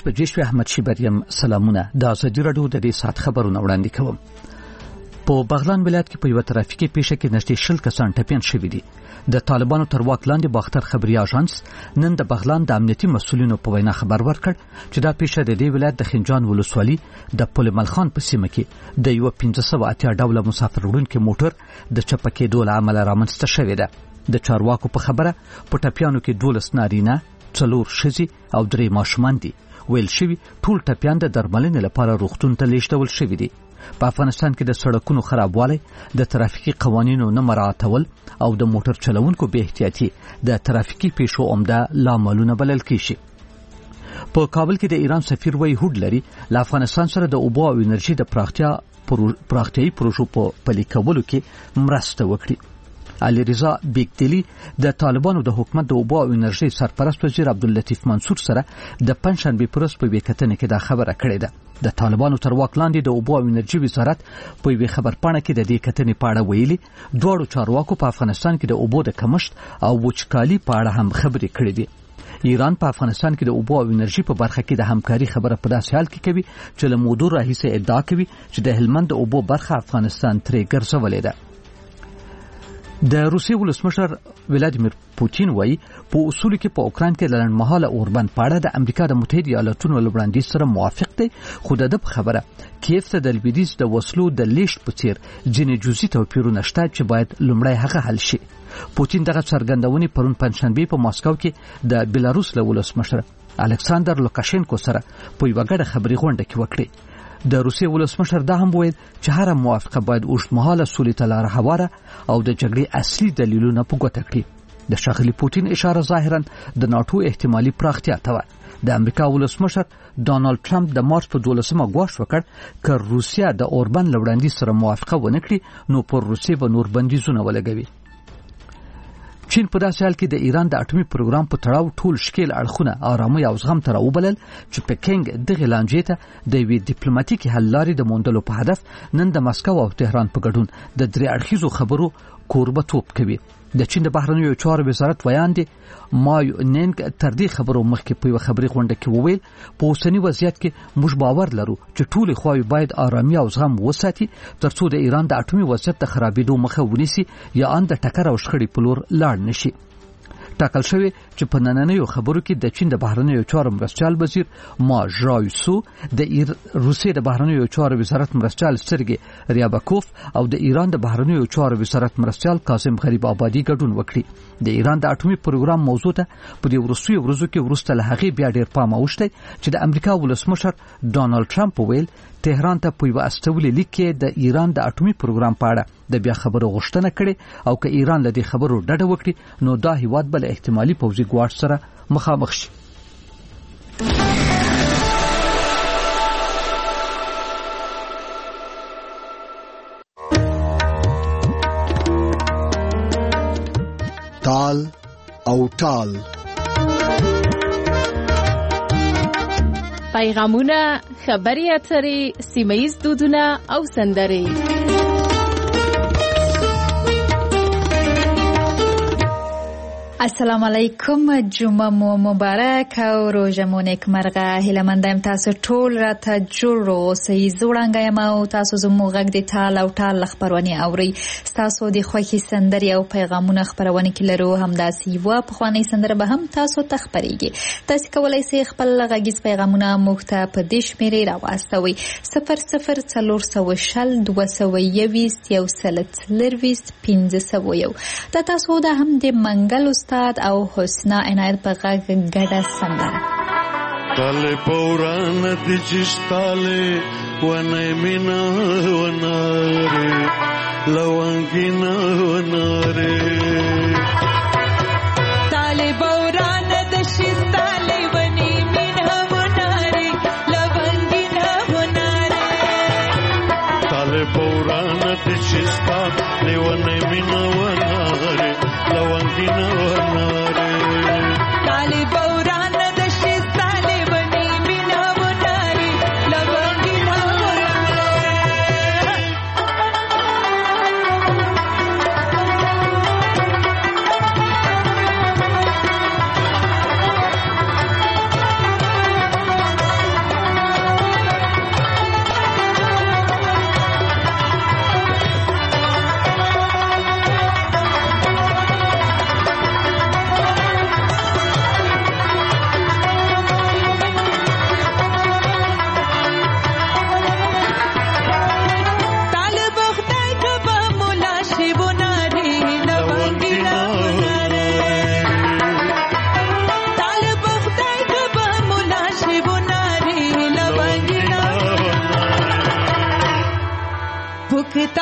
بجې شوې. احمد شیبریم سلامونه. د ازادي راډیو د دې ساعت خبرونه وړاندې کوم. په بغلان ولایت کې په یو ترافیکي پیښه کې نږدې 60 کسان ټپیان شوي دي. د طالبانو تر واک لاندې باختر خبري اژانس نن د بغلان د امنیتي مسؤلینو په وینا خبر ورکړ چې دا پیښه د دې ولایت د خنجان ولسوالي د پل ملخان په سیمه کې د یو 1580 ډوله مسافر وړونکي موټر د چپه کېدو له امله رامنځته شوې ده. د چارواکو په خبره په ټپیانو کې 12 نارینه، 4 ښځې او 3 ماشومان دي. ویل شوي ټول ټپیان د درملنې لپاره روغتون ته لیږدول شوي دي. په افغانستان کې د سړکونو خرابوالی، د ترافیکي قوانینو نه مراعاتول او د موټر چلوونکو بې احتیاطي د ترافیکي پیښو عمده لاملونه بلل کېږي. په کابل کې د ایران سفیر وی هوډ لري له افغانستان سره د اوبو او انرژي د پراختیايي پروژو په پلي کولو کې مرسته وکړي. علي رضا بیگدلی د طالبانو د حکومت د اوبو او انرژي سرپرست وزیر عبداللطیف منصور سره د پنځشنبه پرست په وکټنې کې دا خبره کړې ده. د طالبانو تر واک لاندې د اوبو او انرژي وزارت په یوه خبرپاڼه کې د دې کتنې په اړه ویلي دواړو چارواکو په افغانستان کې د اوبو د کمښت او وچکالي په اړه هم خبرې کړې دي. ایران په افغانستان کې د اوبو او انرژي په برخه کې د همکاري خبره په داسې حال کې کوي چې له مودو راهیسې ادعا کوي چې د هلمند د اوبو برخه افغانستان ترې ګرځولې ده. د روسیې ولسمشر ولادیمیر پوتین وایي په اصول کې په اوکران کې لنډمهاله اوربند پاړه د امریکا د متحده ایالاتونو له وړاندیز سره موافق دی، خو د خبره کیف ته د لویدیځ د وسلو د لیشت په څیر ځینې جزئي توپیرونه شته چې باید لومړی هغه حل شي. پوتین دغه څرګندونې پرون پنځشنبه په ماسکو کې د بلاروس له ولسمشر الکساندر لوکاشینکو سره په یوه ګډه خبري غونډه کې وکړه. د روسیې ولسمشر دا هم ویل چې هر موافقه باید اوږدمهاله سولې ته لار هواره او د جګړې اصلي دلیلونه په ګوته کړي. د ښاغلي پوتین اشاره ظاهرا د ناتو احتمالي پراختیا ته و. د امریکا ولسمشر ډانلډ ټرمپ د مارچ په 12مه ګواښ وکړ چې روسیا د اوربند له وړاندیز سره موافقه ونه کړي نو پر روسیې به نور بندیزونه ولګوي. چین په داسې حال کې د ایران د اټومي پروګرام په تړاو ټول شکیل اړخونه آرامي او زغم ته راوبلل چې پکینګ دغه لانجې ته د یوې ډیپلوماټیکي حل لارې د موندلو په هدف نن د مسکو او تهران په ګډون د 3 اړخیزو خبرو کوربتوب کوي. د چین د بهرنیو چارو وزارت ویاند مایو نینګ تر دې خبرو مخکې په یو خبري غونډه کې وویل په اوسنی وضعیت کې موږ باور لرو چې ټول خواوې باید آرامي او زغم وساتي ترڅو د ایران د اټومي وضعیت د خرابېدو مخه ونیسي یا ان د ټکر او شخړې په لور لاړ نشي. ټاکل شوی چې په نننیو خبرو کې د چین د بهرنیو چارو مرستیال وزیر ما ژایسو د روسیې د بهرنیو چارو وزارت مرستیال سرګي ریابکوف او د ایران د بهرنیو چارو وزارت مرستیال کاظم غریب آبادی ګډون وکړي. د ایران د اټومي پروګرام موضوع ته په دې وروستیو ورځو کې وروسته له هغې بیا ډېر پام اوښتی چې د امریکا ولسمشر ډانلډ ټرمپ ویل تهران ته په یو استولي لیک کې د ایران د اټومي پروګرام په اړه د بیا خبرو غوښتنه کړې او که ایران له دې خبرو ډډه وکړي نو دا هیواد بل احتمالي پوځي ګواښ سره مخامخ شي. تال او ټال پیغامونه، خبري اترې، سیمه‌ییز دودونه او سندرې. السلام علیکم، جمعه مو مبارک او روژه مو نیکمرغه. هیله مندم تاسو ټول راته جوړ اوسئ. زوړنګ یم او تاسو زموږ غږ د تال او ټال خبرونه اورئ. تاسو د خوښي سندرې او پیغامونه خبرونه کې لرو، همداسې یو پخوانی سندره به هم تاسو ته خبرېږي. تاسو کولای شئ خپل غږیز پیغامونه موږ ته په دې شمیرې راواستوئ: 004021210501. دا تاسو د هم د منګل استاد او حسنا عنایت په غږ ګډه سندره. تاله پوران د چشتاله ونه مینا وناره لوانګینا وناره تاله پوران د چشتاله ونه مینا وناره لوانګینا وناره تاله پوران د چشتاله ونه مینا وناره لوانګینا وناره تاله پوران د چشتاله ونه مینا وناره لوانګینا وناره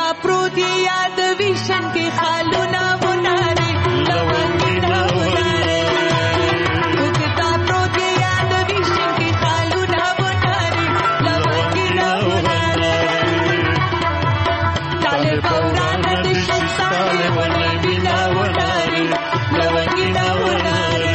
پروت یاد ویشن کې خالونه وناره لونګینا وناره وکتا پروت یاد ویشن کې خالونه وناره لونګینا وناره طالب اوران د شستاله ونه مینا وناره لونګینا وناره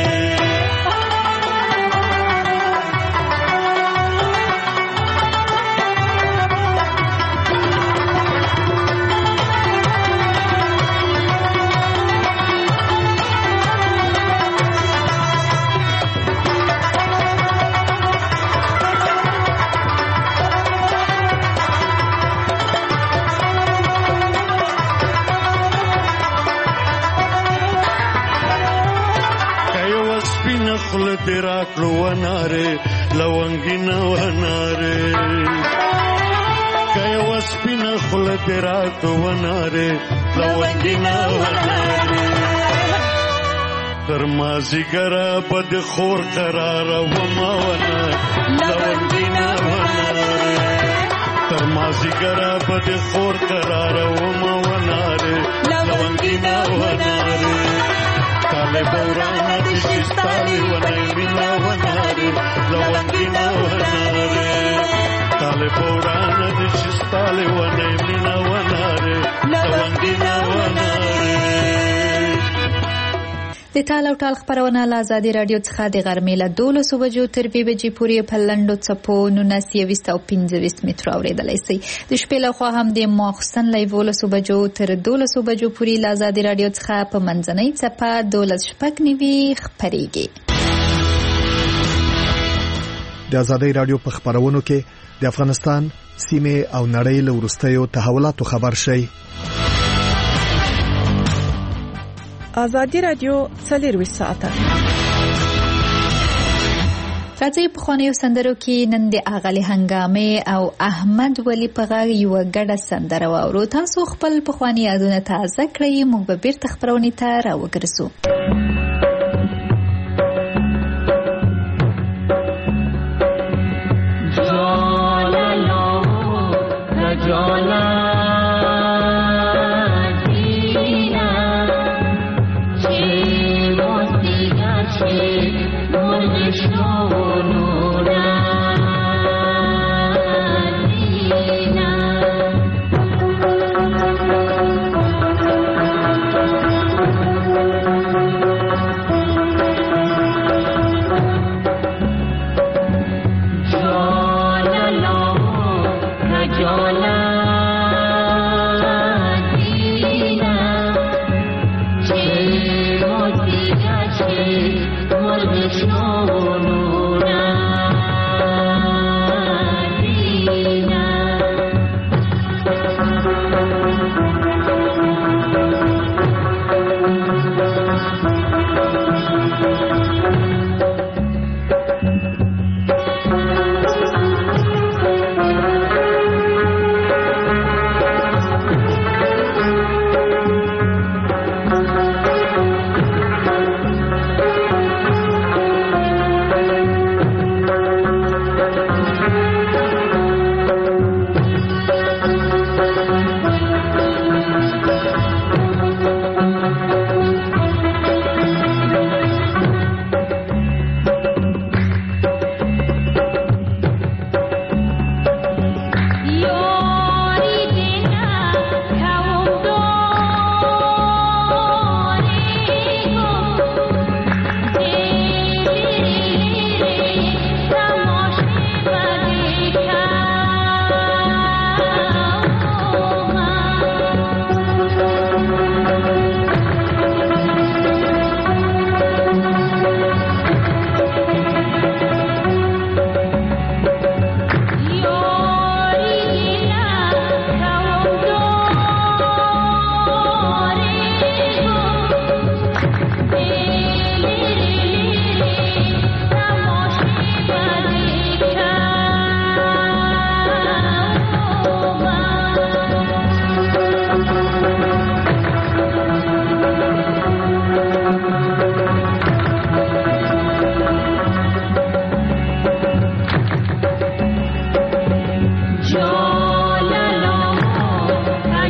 خل تیرا کلو وناره لونگینا وناره کای وسپینا خل تیرا کلو وناره لونگینا وناره ترمازی گرا بد خور قرار وما وناره لونگینا وناره ترمازی گرا بد خور قرار وما وناره لونگینا وناره طالب اوران د شستاله ونه مینا وناره لونګینا وناره طالب اوران د شستاله ونه مینا وناره لونګینا وناره د ټال او ټال خبرونه له ازادي رادیو څخه د غرمې له 12 بجو تر 2 بجې پورې په لنډو څپو 1925 متر اوریدلای شئ د شپې له خوا هم د ماخستن له 12 بجو تر 12 بجو پورې له ازادي رادیو څخه په منځنۍ څپه 12 خبريږي د ازادي رادیو په خبرونو کې د افغانستان سیمه او نړۍ له ورستیو تحولاتو خبر شي ازادي رادیو 24 ساعته راځي په خوانیو سندرو کې نن د اغلی هنګامه او احمد ولی په غاړه یو ګډه سندره واورو تاسو خپل په خواني یادونه تازه کړئ موږ به بیرته خبرونه ته راوګرځو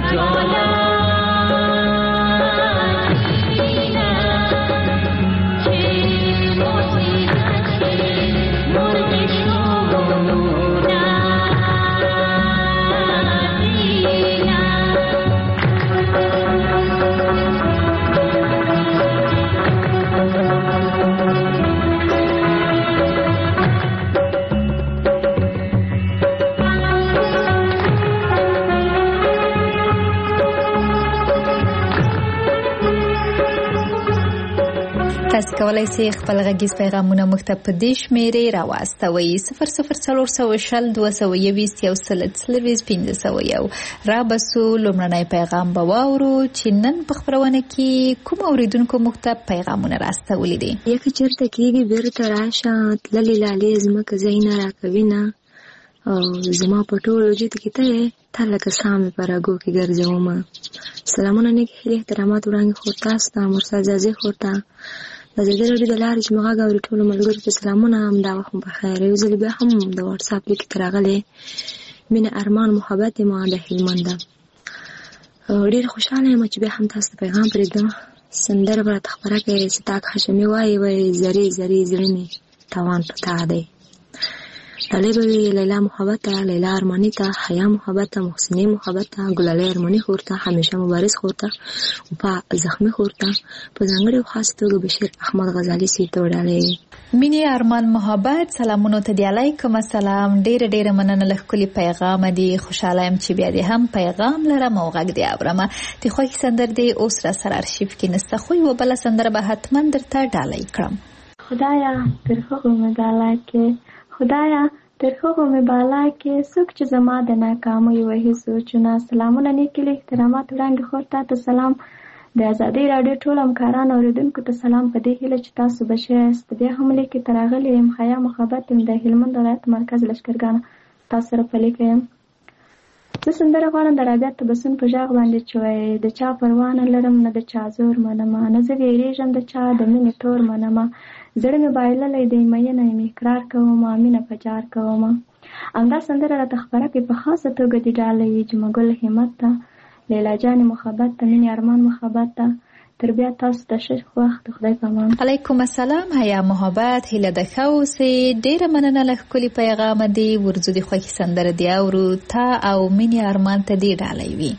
تاسو کولای شئ خپل غږیز پیغامونه موږ ته په دې شمیرې راواستوئ 004020211501 را بسو لومړنی پیغام به واورو چې نن په خبرونه کې کوم اوریدونکو موږ ته پیغامونه راستولي دي. یک چرته کېږي بیرته راشه تللې لالې زمکه زینا راکوي نه او زما په ټول وجود کې ته لکه سامې پر اګو کې ګرځوم. سلامونه نیک هیله احترامات وړاندې خو تاسو ته مرسا ځازي خورته د دې لري د لارې چې مغا غوړي ټول ملګرو ته سلامونه هم دا وخت په خیر یو ځل به هم د واتس اپ لیک ترغلې مینه ارمان محبت ما د هلمند ډیر خوشاله یم چې به هم تاسو پیغام پرېږدم. سندره به خبره کوي چې تاک هاشمي وای زری زری زړه توان پتا دی. طالبوی لیلا محبت لیلا ارمانی تا حیا محبت محسنی محبت ګلالي ارمانی خورته همیشه مبارز خورته او په زخمی خورته په ځانګړي خاص توګه بشیر احمد غزالی سي ته وړاندې مینی ارمان محبت سلامونه ته دی علیکم السلام. ډیر مننه له کلی پیغام دی. خوشاله یم چې بیا دې هم پیغام لرم او غږ دی اورم. ته خو سندر دی اوس را سره ارشیف کې نسته خو یو بل سندر به حتما درته ډالۍ کړم. خدایا تر هغه مداله کې خدایا تر هغه مې بالا کې څوک چې زما د ناکامۍ وهي سوچونه. سلامونه نیکلي احترامات وړاندې خورته ته سلام. د ازادۍ راډیو ټول همکاران اوریدونکو ته سلام په دې هیله چې تاسو بشه است. بیا هم لیکي تراغلی یم حیا محبت یم د هلمند ولایت مرکز لشکرګان تاسو سره پلي کوم. زه سندره غواړم د رابعه تبسم په ژغ باندې چې وایي د چا پروا نه لرم نه د چا زور منمه نه زه ویریږم د چا د مینې تور منمه زړه مې بایللی دی مینه مې اقرار کوم مینه په جار کوم. همدا سندره راته خبره کوي په خاصه توګه دې ډالۍ جمګل همت ته لیلا جان محبت ته مینې ارمان محبت ته تر بیا تاسو ته ښه وخت خدای پامان. علیکم السلام حیا محبت هیله د خوسه ډیر مننه له کلی پیغام دی ورزو دی خوښي سندره دی اورو تا او مینې ارمان ته دی ډالۍ وی.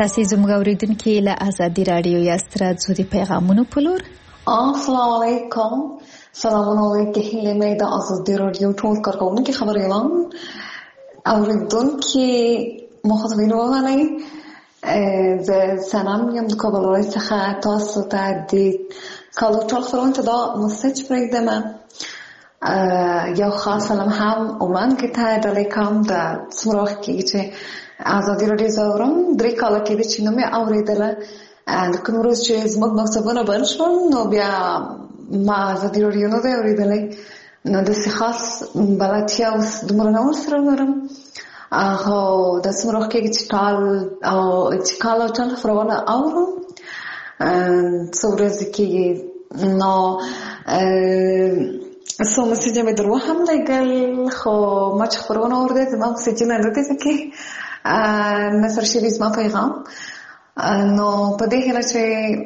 تاسو زموږ اوریدونکو له آزادي رادیو یاست راځو د پیغامونو په لور. السلام علیکم. سلامونه علیکم هیله مې د آزادي رادیو ټول کارکونکو خبريالان اوریدونکو مخاطبین وغنی ز سلام یم د کابل څخه تاسو ته د کالو ټول خبرونه دا مسج پرېږدم. یو خاص سلام هم وړاندې ته د لیکم د سمروخ کې چې آزادي رادیو زورم درې کاله کې چې نو مې اوریدله د کوم ورځ چې زموږ مکتبونه بند شول نو بیا ما آزادي رادیو نه دی اوریدلی نو داسې خاص بلدتیا اوس دومره نه ورسره لرم هغه د سمروخ کې چې کال ټول خبرونه اورم څو ورځې کېږي نو څو مسیجه مې درو هم لګل خو ما چې خبرونه اورېدې زما مسیجونه نه دي ځکه نثر شوي زما پیغام نو په دې هیله چې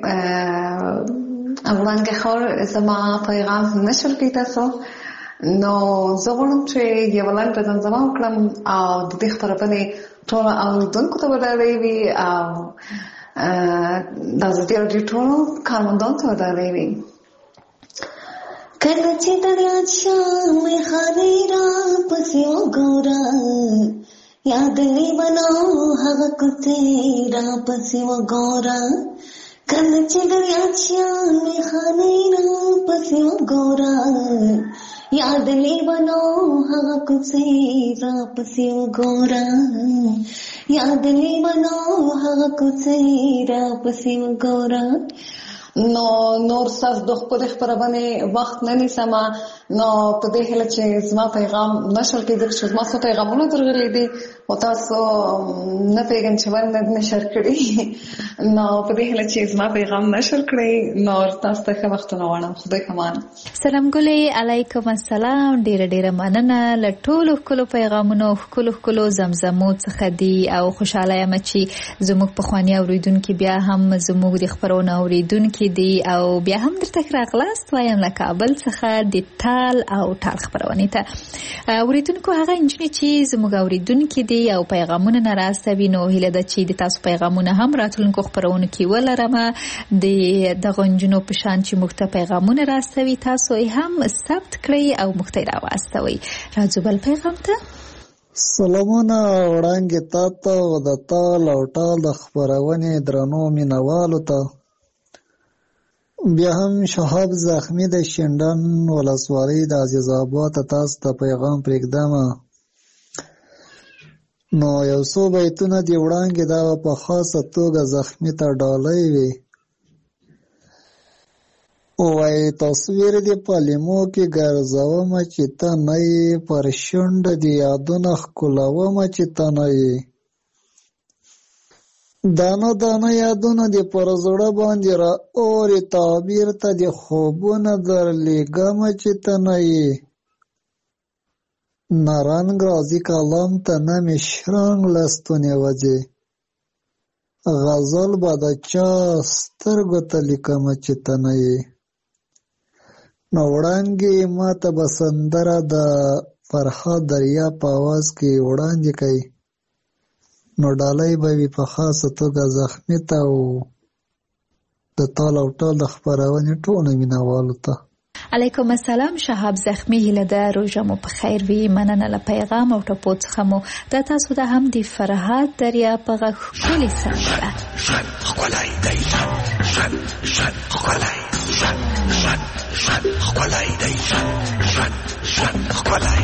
وړاندې خور زما پیغام نشر کړي تاسو نو زه غواړم چې یو لاندې زمزمه وکړم او د دې خبرونه ټول اوریدونکو ته ودرې وي او د آزادي رادیو ټول کارمندانو ته ودرې وي. کله چې دریا شامې خانې را پسې وګوره یاد لیونو هغه کوڅې را پسې وګوره کله چې دریا شامې خانې را پسې وګوره یاد لیونو هغه کوڅې را پسې وګوره یاد لیونو هغه کوڅې را پسې وګوره. نو نور صاحب د خپل خبرونه وخت نه نیسم نو په دې هله چې زما پیغام نشر کېدل چې زما څو پیغامونه درغلي دي او تاسو نه پیغام چې ونه نشر کړی نو په دې هله چې زما پیغام نشر کړی نو تاسو ته ښه وخت نه وړم. خدای کمان. سلام ګلې علیکم السلام. ډېر مننه له ټولو کلو پیغامونو کلو زمزمو څخه دی او خوشاله یم چې زموږ په خواني اوریدونکو بیا هم زموږ د خبرونو اوریدونکو دی او بیا هم درته راغلاست وایم له کابل څخه د تال او ټال خبرونه ته اوریدونکو هغه انجنې چې زموږ اوریدونکو دی او پیغامونه نه راستوي نو هیله ده چې د تاسو پیغامونه هم راتلونکو خبرونه کې ولرم د غنجنو په شان چې موږ ته پیغامونه راستوي تاسو هم ثبت کړئ او موږ ته راوستوي. راځو بل پیغام ته. سلامونه وړاندې تاسو د تال او ټال د خبرونه درنو مینوالو ته بیا هم شهاب زخمی د شندن ولسوالۍ د عزیز آباد تاسو ته پیغام پرېږدم. نو یو څو بیتونه دی وړاندې دا په خاصه توګه زخمی ته ډالۍ وي وای تصویر دی په لیمو کې ګرځوم چې ته نه یې پر شونډه دی یادونه ښکلوم چې ته نه یې دانه دانه یادونه دی پر زړه باندې را اورې تعبیر ته دی خوبونه درلیږم چې ته نه یې نارنګ راځي کلام ته نه مې شرنګ لستونې وځي غزل به د چا سترګو ته لیکم چې ته نه یې نو وړاندې ما ته به سندره د فرهاد دریا په اواز کې وړاندې کوي نو ډالۍ به وي په خاصه توګه زخمي ته او د تال او ټال د خپرونې ټولو مینوالو ته. علیکم السلام. شهاب زخمی هیله ده روژه مو په خیر وي. مننه له پیغام او ټپو څخه مو د تاسو د هم د فرهاد دریا په غږ ښکلې سندره ښکلی دی ښکلی ښکلی دی ښکلی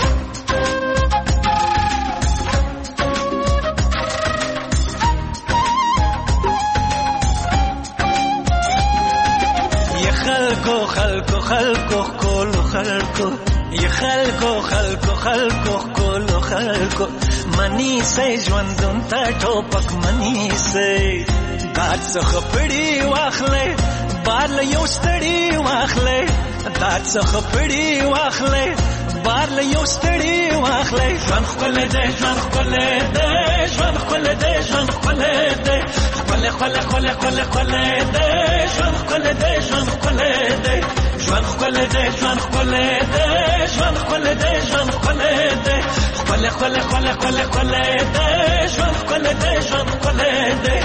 خلکو کولو خلکو ی خلکو کولو خلکو منی سي ژوندون ته ټوپک منی سي داد څخه پړی واخلې بار له یو ستړی واخلې داد څخه پړی واخلې بار له یو ستړی واخلې ژوند خپل دې ژوند خپل دې ژوند خپل دې ژوند خپل دې خپل خپل خپل خپل خپل دې ژوند خپل دې ژوند خپل دې ژوند خپل دې ژوند خپل دې ژوند خپل دې ژوند خپل دې خپل خله خله خله خله خله ده ژوند خله ده ژوند خله ده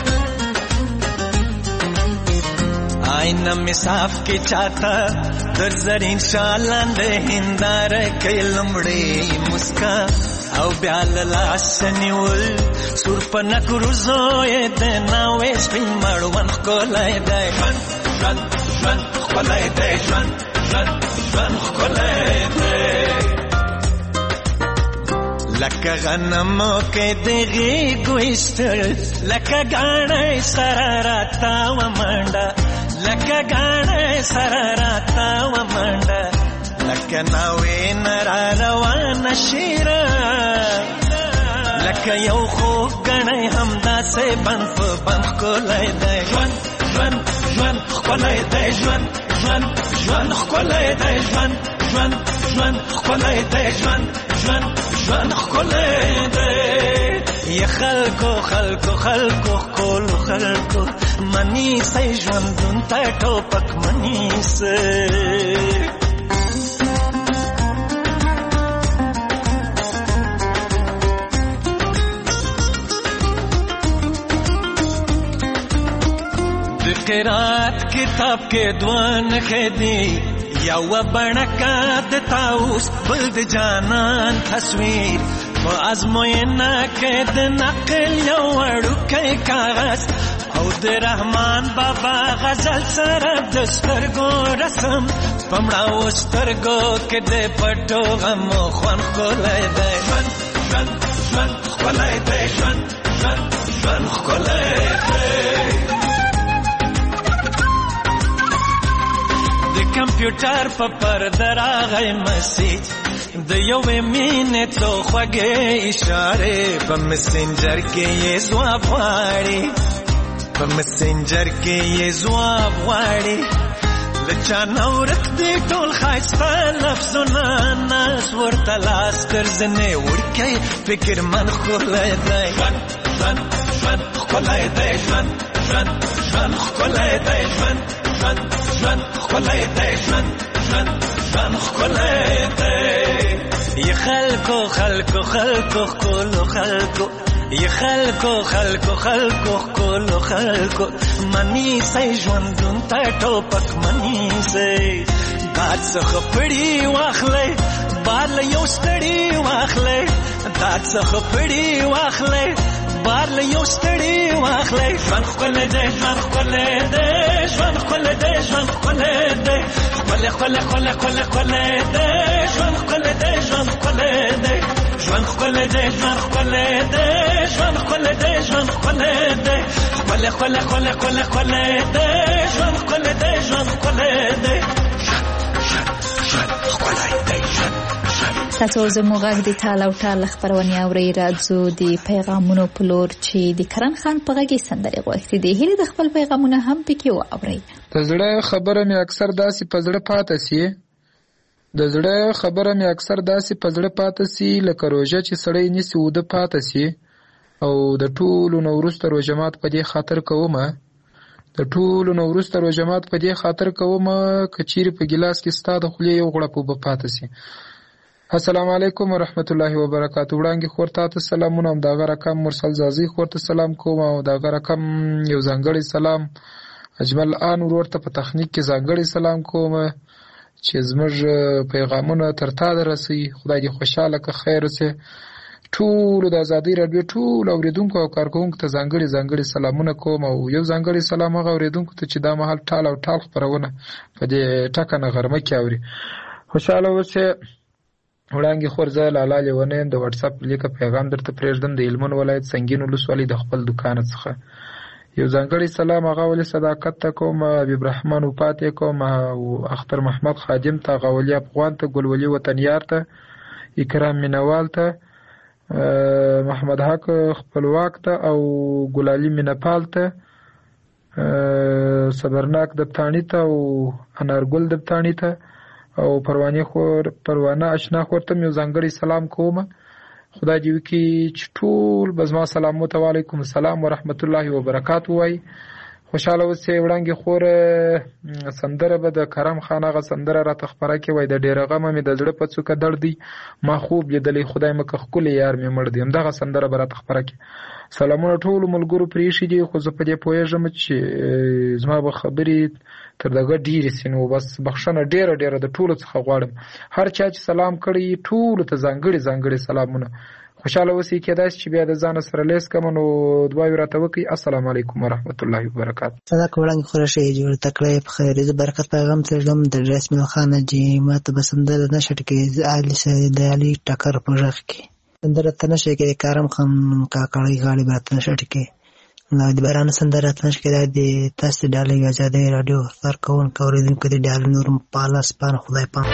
آینه می صاف کی چاته در زرین شالاند هندار کې لمړې مسکا او بیال لاس نیول سور پنا کروزو یې د ناوې سپین مړوند کولای دی ژوند ژوند ژوند کولای دی ژوند ژوند ژوند کولای دی لکه غنمو کې دغه ګوښتل لکه غاڼې سره راتا و منډه لکه غاڼې سره راتا و منډه لکه ناوې نرا روان شیرا لکه یو خو غنې همدا سه بند په بند کولای دی ژوند ژوند ژوند کولای دی ژوند ژوند ژوند کولای دی ژوند ژوند ژوند کولای دی ژوند ژوند ژوند کولای دی یا خلکو خلکو خلکو کول خلکو منی سې ژوندون ته ټوپک منی سې قرات کتاب کې دوان خدي یو بڼکات تاوس بل د جانان تصویر په ازموینه کې د نقل یو وړوکی کاغذ او د رحمان بابا غزل سره د سترګو رسم پمړاو سترګو کې د پټو غم خوان کولای دی ژوند ژوند ژوند کولای دی ژوند ژوند ژوند کولای دی کمپیوټر په پرده راغی مسیج د یوې مینې څو خوږې اشارې په مسنجر کې یې ځواب غواړي په مسنجر کې یې ځواب غواړي له چا نه ورک دي ټول ښایسته لفظونه ناز ورته لاس ګرځنې وړکی فکر من ښکلی دی ژوند ژوند ژوند ښکلی دی ژوند ژوند ژوند ښکلی دی ژوند ژوند ژوند ښکلی دی ژوند ژوند ژوند ښکلی دی ی خلکو خلکو خلکو ښکلو خلکو ی خلکو خلکو خلکو ښکلو خلکو منیسئ ژوندون ته ټوپک منیسئ باد څخه پړي واخلئ باد له یو ستړي واخلئ باد څخه پړي واخلئ بار له یو ستړي واخلئ ژوند ښکلی دی ژوند ښکلی دی ژوند ښکلی دی ژوند ښکلی دی ښکلی ښکلی ښکلی ښکلی ښکلی دی ژوند ښکلی دی ژوند ښکلی دی ژوند ښکلی دی ژوند ښکلی دی ژوند ښکلی دی ژوند ښکلی دی ښکلی ښکلی ښکلی ښکلی ښکلی دی ژوند ښکلی دی ژوند ښکلی دی ژوند ښکلی دی ژوند تاسو زموږ غږ د ټال او ټال خبرونه اورئ راځو د پیغامونو په لور چې د کرن خان په غږ سندرې غوښتي دي هله د خپل پیغامونه هم پکې واورئ د زړه خبره مې اکثر داسې په زړه پاتې سي د زړه خبره مې اکثر داسې په زړه پاتې سي لکه روژه چې سړی نیسي وده پاتې سي او د ټولو نو وروسته روژه مات په دې خاطر کومه د ټولو نو وروسته روژه مات په دې خاطر کومه کچيري په ګلاس کې ستاده خولې یو غړپ وب پاتې سي السلام علیکم ورحمت الله وبرکاتہ وړاندې خورته سلامونه هم دا رقم مرسل زازي خورته سلام کوم او دا رقم یو ځانګړی سلام اجمل ان ورته په تخنیک کې ځانګړی سلام کوم چې زموږ پیغامونه ترتا درسي خدای دې خوشاله که خیر وسه ټول د ازادي رادیو ټول اوریدونکو او کارکونکو ته ځانګړي سلامونه کوم او یو ځانګړي سلام هغه اوریدونکو ته چې دا مهال ټال او ټال خبرونه په دې ټکنه غرمه کې اوري خوشاله وسه وړاندې خورزه لاله لیونه د واتس اپ لیکه پیغام درته پرېږدم د علمون ولایت سنگین ولسوالۍ د خپل دکان څخه یو ځانګړی سلام هغه ولې صداقت ته کوم حبیب رحمان وپاتې کوم او اختر محمد خادم ته غولي افغان ته ګلولي وطنیار ته اکرام مینوال ته محمد حق خپلواک ته او ګلالي مینپال ته صبرناک دبتانی ته او انارګل دبتانی ته او پروانه آشنا خورته یو ځانګړی سلام کوم خدای دې وکړي چې ټول بزما سلام علیکم السلام ورحمت الله وبرکاتہ وای خوشاله اوسې. وړانګې خور سندره به د کرم خان هغه سندره راته خپره کې وای د ډېره غمه مې د زړه په څوکه درد دی ما خوب لیدلی خدای مکه ښکلی یار مې مړ دی. همدغه سندره به راته خپره کې. سلامونه ټولو ملګرو پرېښي دي خو زه په دې پوهېږم چې زما به خبرې تر دغه ډېرې سي نو بس بخښنه ډېره د ټولو څخه غواړم. هر چا چې سلام کړی ټولو ته ځانګړي سلامونه. خوشاله اوسئ. کېدای شي چې بیا د ځانه سره لیس کړم نو دعاوې راته وکړئ. السلام علیکم ورحمت الله وبرکاته. صدق وړانګې خوره شي جوړ تکړه په خیر د برکت پیغام ترجم د رسمي خان جی ماته بسندره نشټ کې علي سید علي ټکر په ژغ کې سندره تنشه کې کرم خان کاکړی غالي برات نشټ کې نو د باران سندره تنشه کې د تاسو ډالۍ آزادې رادیو سر کون کوریدونکو د ډال نور پالاس پان خدای پام.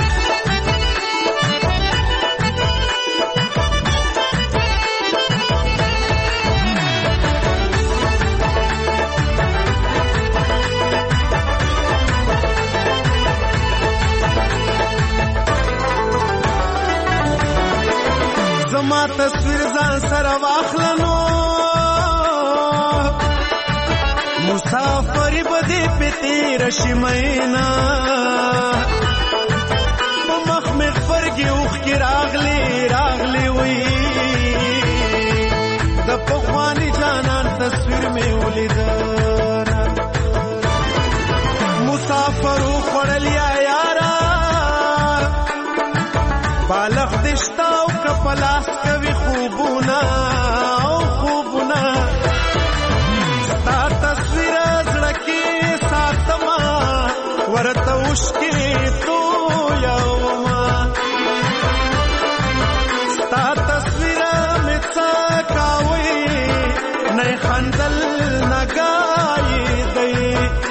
زما تصویر ځان سره واخلنو مسافری بدی پتی رشمینا په مخ مې فرګي اوخ کې راغلی وی د پخوانی جانان تصویر مې ولیدا مسافر خړل یارا بالغ دشتا او کپلاس کوي خوبونه ستا تصویر زړه کې ساتما ورته اوښکې تویوما ستا تصویر مې څه کاوي نه خندل نه ګایي دی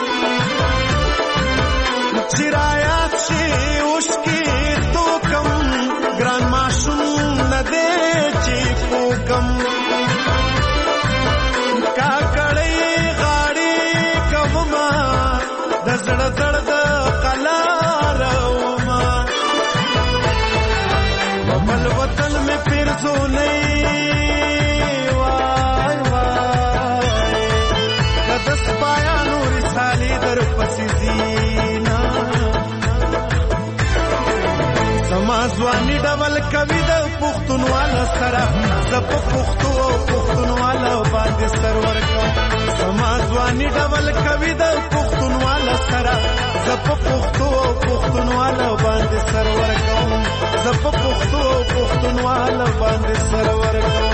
چې رایات شي اوښکې توکم ګران ماشوم نه دی چې پوکم کاکړی غاړي کوما د زړه د قلارما بل وطن مې پیرزونې وای کده سپایانو رسالې در پسې زینا سما ځواني ډول کوي د پښتونواله سره زه په پښتو او پښتونواله باندې سر ورکوم سما ځواني ډول کوي د پښتونواله سره زه په پښتو او پښتونواله باندې سر ورکوم زه په پښتو او پښتونواله باندې سر ورکوم.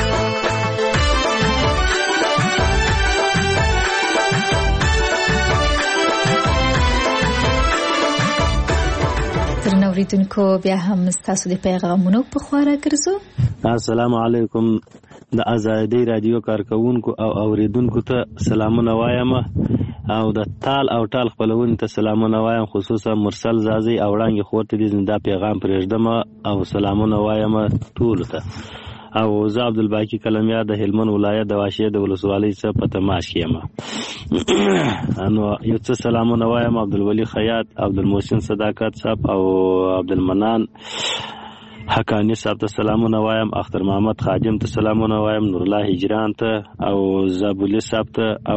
اوریدونکو بیا هم تاسو د پیغامونو په خواړه ګرځو. السلام علیکم د آزادۍ رادیو کارکونکو او اوریدونکو ته سلامونه وایم او د تال او ټال خپلونکو ته سلامونه وایم خصوصا مرسل زازي او وړانګې خورته دي زنده پیغام پرېږدم او سلامونه وایم ټول ته او زه عبدالباقی کلمیار د هلمند ولایت د واشه د ولسوالۍ څخه په تماس کېم انو یو څه سلامونه وایم عبدالولی خیاط عبدالمحسن صداقت صاحب او عبدالمنان حقانی صاحب ته سلامونه وایم اختر محمد خادم ته سلامونه وایم نور الله هجران ته او زابولی صاحب ته او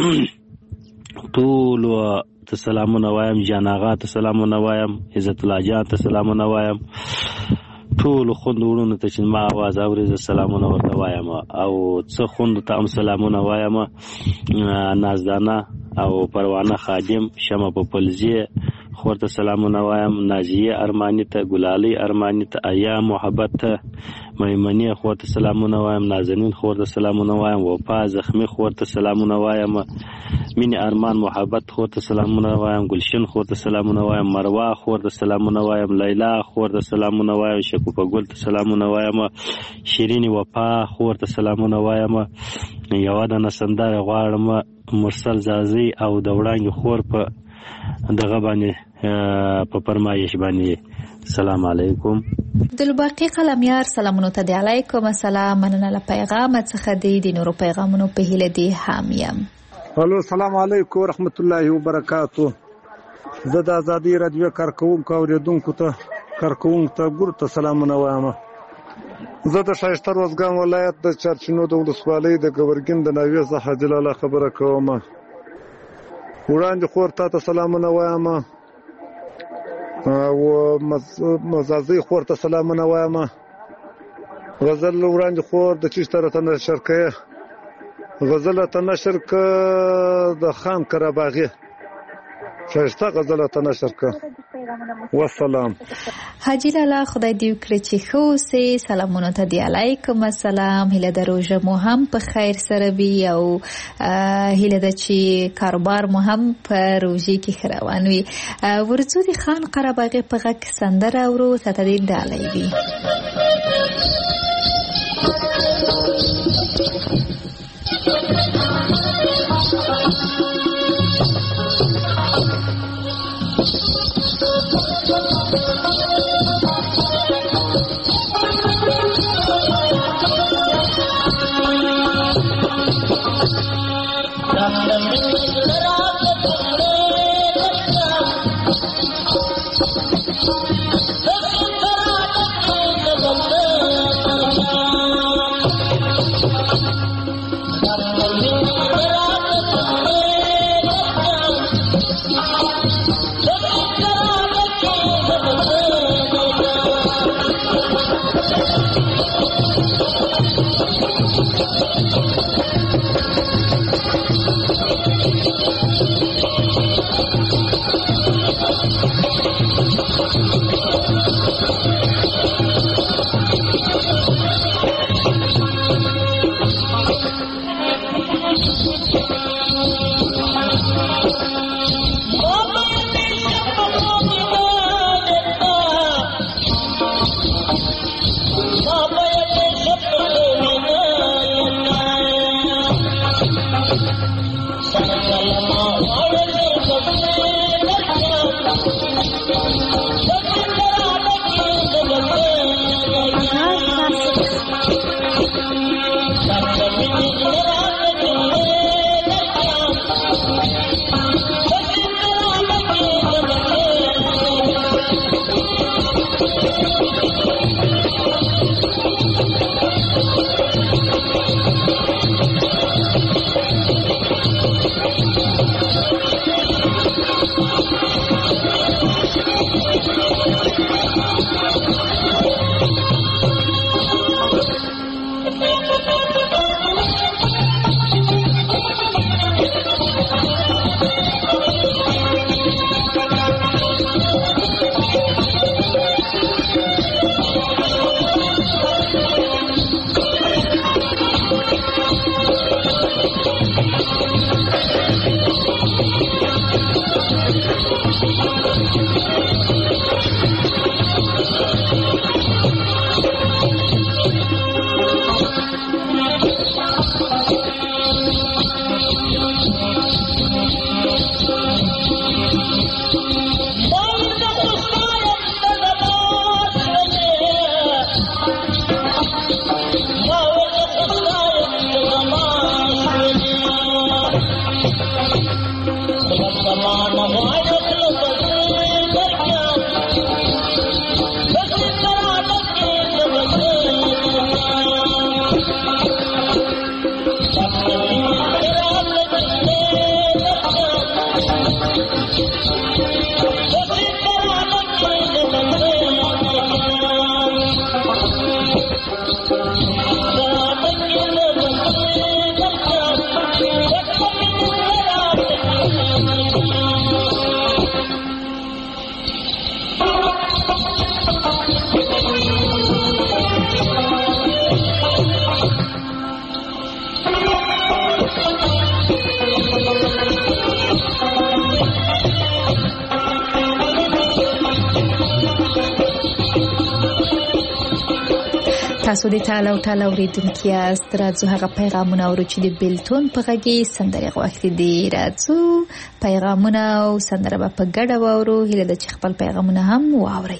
ټول ته سلامونه وایم جان آغا ته سلامونه وایم عزت الله جان ته سلامونه وایم ټول خوند ورونو ته چې ما आवाज اوري ز سلامونه ورته وایم او څه خوند ته هم سلامونه وایم نازدانه او پروانه خادم شمه په پلزی خورته سلامونه وایم نازیه ارمانی ته ګلالی ارمانی ته ایا محبت ته میمنی خورته سلامونه وایم نازنین خورته سلامونه وایم وفا زخمی خورته سلامونه وایم مینی ارمان محبت خورته سلامونه وایم گلشن خورته سلامونه وایم مروا خورته سلامونه وایم لیلا خورته سلامونه وایم شکوفه ګل ته سلامونه وایم شیرین وفا خورته سلامونه وایم یو د نسندار غواړم مرسل زازي او د وړانګې خور په دغه باندې په فرمایش باندې سلام علیکم. عبدالباقی قلمیار سلامونو ته دی علیکم السلام مننه له پیغام څخه دی د نورو پیغامونو په هیله دی حامیم. الو السلام علیکم ورحمت الله وبرکاتو. زه د آزادۍ رادیو کارکونکو اوریدونکو ته ګورته سلامونه وایم. زه د شایسته روزګان ولایت د چارچینو د ولسوالۍ د ګورګین د ناوې څخه جلاله خبره کوم. وړاندې خور تا ته سلامونه وایم او مزازي خور ته سلامونه وایم. غزل وړاندې خور د چشته راته نشر کړې، غزل ته نشر ک د خان قرباغي ښایسته غزل ته نشر ک. والسلام. حاجی لالا خدای دې وکړي چې ښه اوسې. سلامونه ته دی، علیکم السلام. هیله ده روژه مو هم په خیر سره وي او هیله ده چې کاروبار مو هم په روژې کې ښه روان وي. ورځو د خان قرباغي په غږ سندره اورو، تاته دې ډالۍ وي. تاسو د ټاله اوریدونکو یاست. راځو هغه پیغامونه اورو چې د بیلتون په غږی سندره غوښتي دي. راځو پیغامونه او سندره په ګډه واورو. هیله ده چې خپل پیغامونه هم واوري.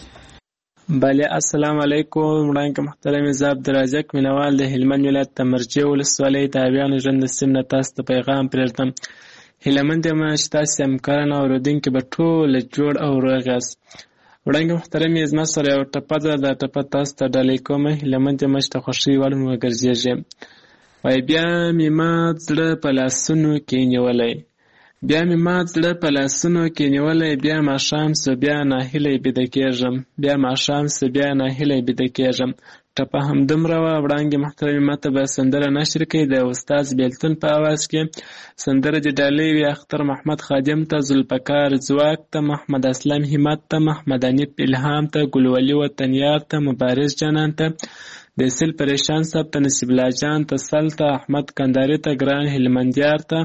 بله السلام علیکم. وړاندې محترم زه عبدالرزاق مینوال د هلمند ولایت تمرچه ولسوالۍ تابعیانو ژوند سیمه تاسو ته پیغام پرېږدم. هیلمند یم چې تاسو همکاران او اوریدونکو به ټول جوړ او روغ یاست. وړاندې محترم زما سره یو ټپه ده، دا ټپه تاسو ته ډالۍ کوم. هیلمند یم چې خوښي وړ مو ګرځېږي. وای بیا مې ما زړه په لاسونو کې نیولی، بیا مې مات زړه په لاسونو کې نیولی، بیا ماښام سو بیا ناهیلی بیده کېږم، بیا ماښام سو بیا ناهیلی بیده کېږم. ټپه همدومره وه. وړانګې محترمې ماته به سندره نشر کړي د استاد بیلتون په اواز کې. سندره د ډالۍ وي اختر محمد خادم ته، ذوالفقار ځواک ته، محمد اسلم همت ته، محمد انیب الهام ته، ګلولي وطنیار ته، مبارز جانان ته، د سیل پریشان صاحب ته، نصیب الله جان ته، سل ته، احمد کنداري ته، ګران هلمندیار ته،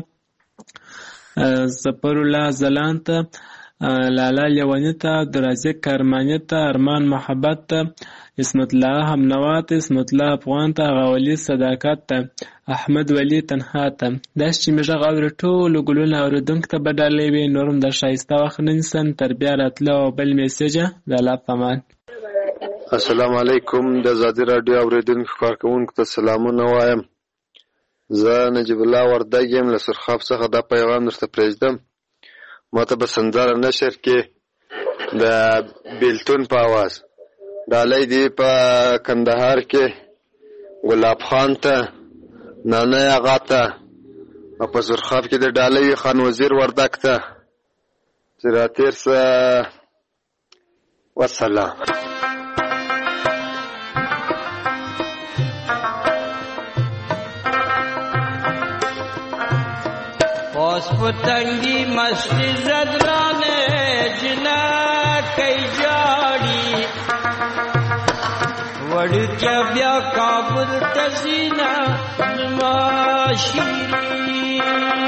ظفر الله زلان ته، لالا لیوانی ته، عبدالرزاق کارمانی ته، ارمان محبت ته، اسمت الله همنوا ته، اسمت الله افغان ته، غاولي صداقت ته، احمد ولی تنها ته. دا چې مې غږ اوري ټولو ګلونه اورېدونکو ته به ډالۍ وي. نور هم د ښایسته وخت نه نیسم تر بیا راتله او بل میسیجه د الله په امان. السلام علیکم. د ازادي راډیو اورېدونکو کارکوونکو ته سلامونه وایم. زه نجیب الله وردګ یم له سرخاب څخه. دا پیغام درته پرېږدم. ماته به سندره نشر کې د بیلتون په اواز. ډالۍ دی په کندهار کې ګلاب خان ته، نانی اغا ته، او په سرخاب کې د ډالۍ خان وزیر وردګ ته چې راتېر سه. والسلام. اوس پتنګي مستی زدرانه جنا کوي جاړي وړکه بیا کابل تزینا ماشيري.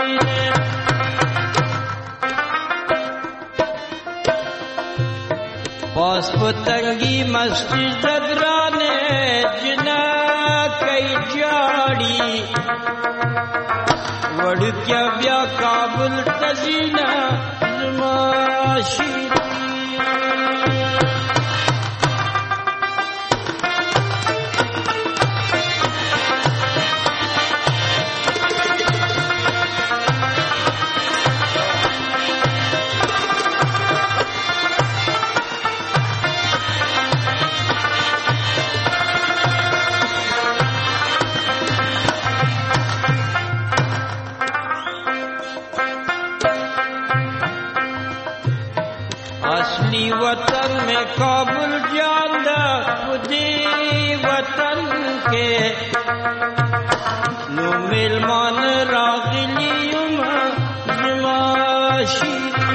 اوس پتنګي مستی زدرانه جنا کوي جاړي وړکه بیا کابل تزینا ماشيري. वतन में काबुल जांदा खुदी वतन के नो मेलमान रागिलियुम जमाशी.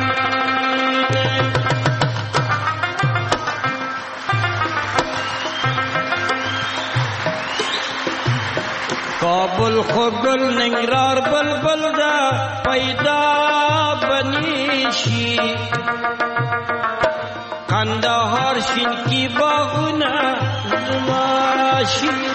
काबुल खुगल निंगरार बलबल दा पैदा बनीशी. कन्दहार शिन की बागुना जुमाशी.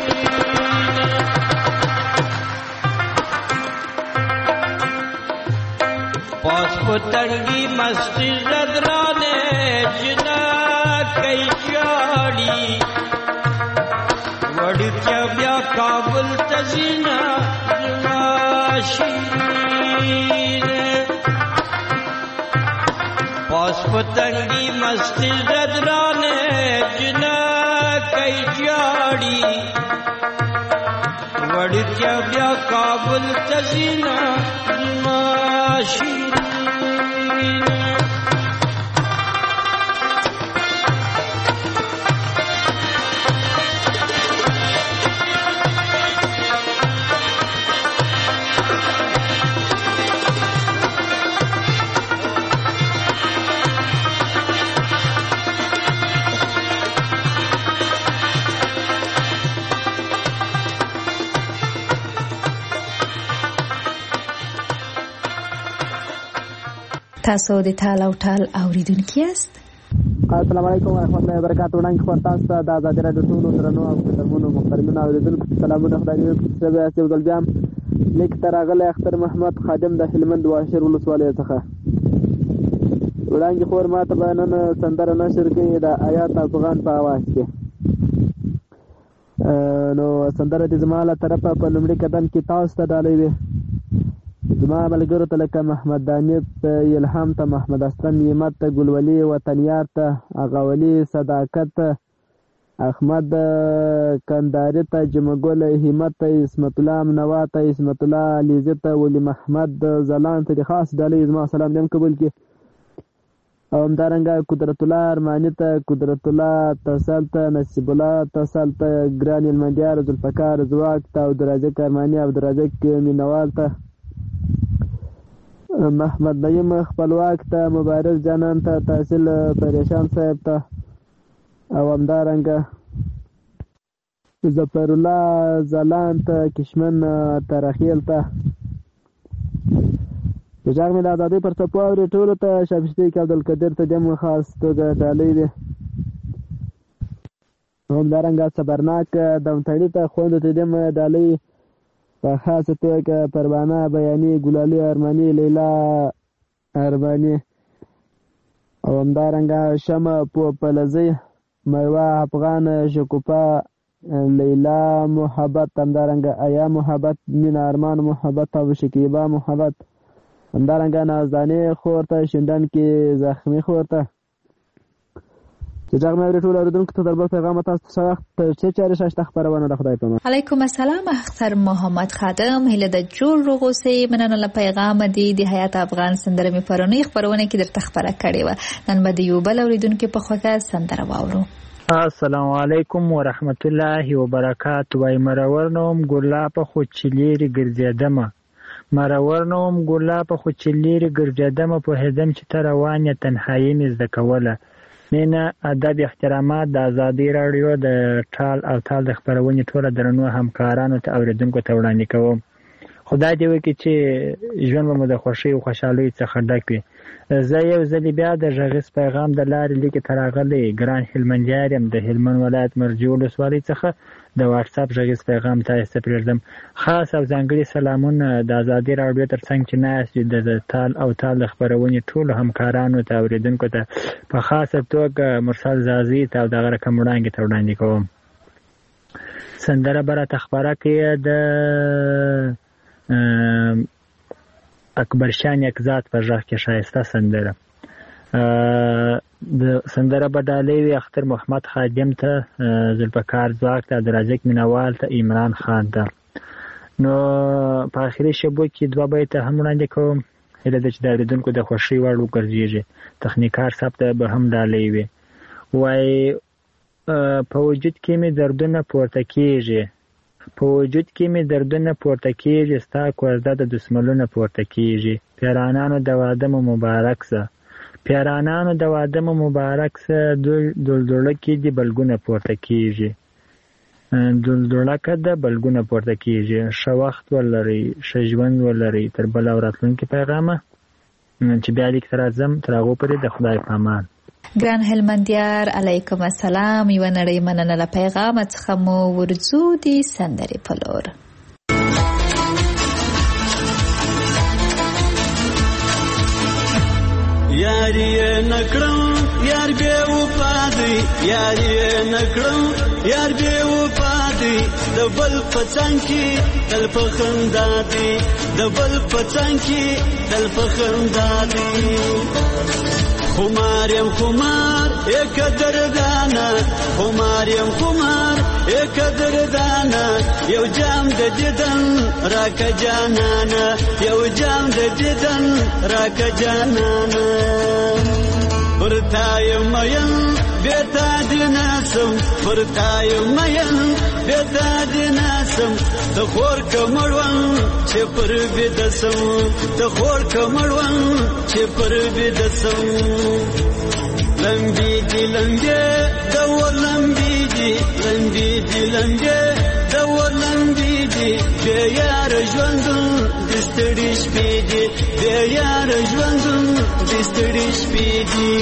पास पतंगी मस्ती जदराने जना कई जाड़ी वड़क्या ब्या काबुल तजीना जुमाशी. पास पतंगी मस्ती जदराने जना कई जाड़ी वड़क्या ब्या काबुल तजीना जुमाशी. تاسو د ټال او ټال اوریدونکو یاست. السلام علیکم ورحمۃ اللہ وبرکاتہ. وړاندې خبر تاسو ته د ازادي راډیو ټولو درنو او محترمو محترمینو اوریدونکو سلامونه. خدای دې سبا چې ودلجام لیک تراغله اختر محمد خادم د هلمند واشر ولسوالۍ څخه. وړاندې خبر ماته بیان سندره نشر کې د آیات افغان په आवाज کې. نو سندره د زماله طرفه په لومړي قدم کې تاسو ته ډالۍ وي. زما ملګرو ته لکه محمد دانیب الهام ته، محمد اسلم یمت ته، ګلولي وطنیار ته، غاولي صداقت ته، احمد کندهاري ته، جمعګل همت ته، اسمت الله منوا ته، اسمت الله علیزي ته، ولی محمد ځلان ته د خاص ډالۍ زما سلام دیم قبول کړي. او همدارنګه قدرت الله ارماني ته، قدرت الله تصل ته، نصیب الله تصل ته، ګران المندیار ذوالفقار زواک ته، عبدالرزاق ارماني، عبدالرزاق مینوال ته، محمد نعیم خپلواک ته، مبارک جانان ته، تحصیل پریشان صاحب ته، او همدارنګه ظفر الله ځلان ته، کشمن ترخیل ته. د جام د ازادۍ پر څپو اوري ټولو ته شابستی عبدالقدیر ته دیم خاص توګه ډالۍ دی. همدارنګه صبرناک دمتړي ته خوند ته دیم ډالۍ په خاصه توګه پروانه بیاني، ګلالي ارماني، لیلا ارماني، او همدارنګه شمع پلزی، میوه افغان، شکوفا، لیلا محبت، همدارنګه ایا محبت، مینا ارمان محبت، او شکیبا محبت، همدارنګه نازدانې خور ته، شندن کې زخمي خور ته. چې جغ مې ټول اوریدونکو ته دربل پیغام تاسو ته وخت چې چاري شاشته خبرونه د خدای په امان. علیکم السلام. اختر محمد خادم هله د جوړ روغوسي مننه له پیغام دی د حیات افغان سندره می پرونی خبرونه کې درته خبره کړې و. نن به د یو بل اوریدونکو په خوښه سندره واورو. السلام علیکم ورحمت الله وبرکاته. وای مرورنوم ګلا په خو چلیری ګرځیدم، مرورنوم ګلا په خو چلیری ګرځیدم، په هدم چې تر روانه تنهایی مې زده کوله. مینه ادب احترامات د ازادي رادیو د ټال او تال د خبرونې ټوله درنو همکارانو ته اوریدونکو ته وړاندې کوم. خدای دې وکړي چې ژوند مو د خوښۍ او خوشحالۍ څخه ډک وي. زه یو ځل بیا د غږیز پیغام د لارې لیکې ته راغلی ګران هلمندیار یم د هلمند ولایت مرجې ولسوالۍ څخه د واتساپ غږیز پیغام تاسو ته پرېږدم. خاص او ځانګړي سلامونه د ازادي راډیو ترڅنګ چې ناست د تال او تال د خبرونې ټولو همکارانو ته اوریدونکو ته په خاصه توګه مرسل زازي ته او دغه رقم وړاندې ته وړاندې کوم. سندره به راته خپره کړي د اکبر شاه نیکزاد په غږ کې ښایسته سندره. د سندره به ډالۍ وي اختر محمد خادم ته، ذوالفقار ځواک ته، عبدالرزاق مینوال ته، عمران خان ته. نو په آخري شبو کې دوه بیته هم وړاندې کوم. هیله ده چې د اورېدونکو د خوښۍ وړ وګرځېږي. تخنیکار صاحب ته به هم ډالۍ وي. وایي په وجود کې مې دردونه پورته کېږي، په وجود کې مې دردونه پورته کېږي، ستا کوزده د دسملونه پورته کېږي. پیرانانو د واده مو مبارک سه، پیرانانو د واده مو مبارک سه، دلدلکې د بلګونه پورته کېږي، دلدلکه د بلګونه پورته کېږي. ښه وخت ولرئ، ښه ژوند ولرئ. تر بل او راتلونکي پیغامه چې بیا لیک ته راځم، تر هغو پورې د خدای په امان. ګران هلمندیار علیکم السلام. یو نړۍ مننه له پیغام څخه مو ورځو دي سندرې په لور. یاری نکړم یار به وفادي، یاری نکړم یار به وفادي، د بل پڅنګ کې تل په خندا دي، د بل پڅنګ کې تل په خندا دي. خماریم خمار یک دردانا، خماریم خمار یک دردانا، یو جام د دیدن راکا جانانا، یو جام د دیدن راکا جانانا. پرتایم مین بیتا دیناسم، پرتایم مین بیتا دیناسم، تخور کمروان چه پر بیدسم، تخور کمروان چه پر بیدسم. لمبی دی لمبی دور لمبی دی، لمبی دی لمبی دور لمبی دی، بیار ژوندون دستړي شپې دی، بیار ژوندون دستړي شپې دی.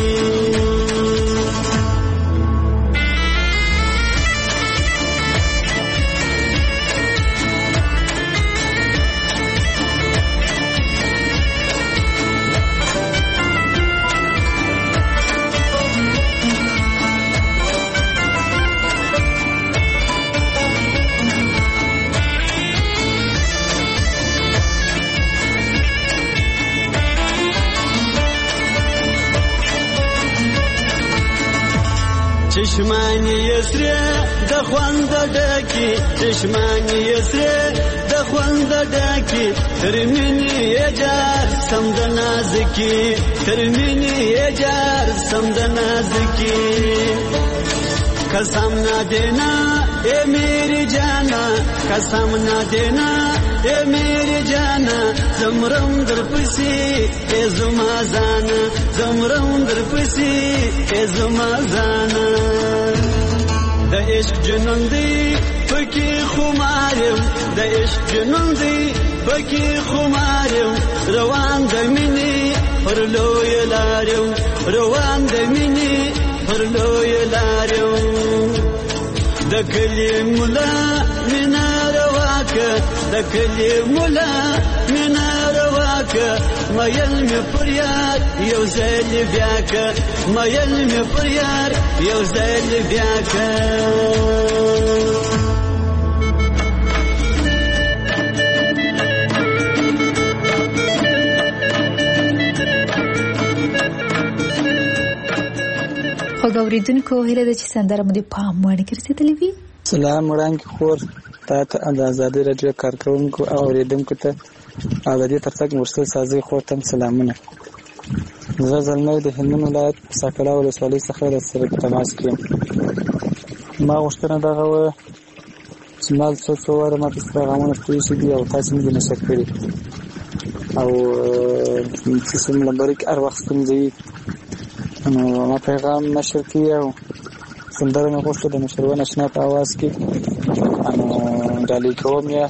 چشمانی یسره د خوند ډکی چشمانی یسره د خوند ډکی ترمنی یجار سم د نازکی ترمنی یجار سم د نازکی قسم نہ دینا اے میری جانا قسم نہ دینا اے میری جانا زمرم در پسی اے زما زانا زمرم در پسی اے زما زانا د عشق جنون دی پکی خمارم د عشق جنون دی پکی خمارم روان د منی پر لوی لارم روان د منی پر لوی لارم د کلی مولا مینا رواکه د کلی مولا مینا رواکه مایل می پریاد یو ځل بیاکه مایل می پریاد یو ځل بیاکه خوږوریدونکو هیله ده چې سندره مو د پام وړ ګرځېدلې وي. سلام وړاندې خور تا ته د ازادي راډیو کارکونکو او اوریدونکو ته او د دې ترڅنګ مرسل سازي خور ته سلامونه. زه زلمی د هلمند ولایت ساکړه ولسوالۍ څخه سره تماس کوم. ما غوښتنه دغه وه چې مال څو واره ماته پیغامونه پرې شوي دي او تاسې مې نشر کړي او چې څومره لمبرک هر وخت ستونزې وي نو ما پیغام نشر کړي او سندره مې غوښته د مشرون اشنا په اواز کې ډالۍ کوم یا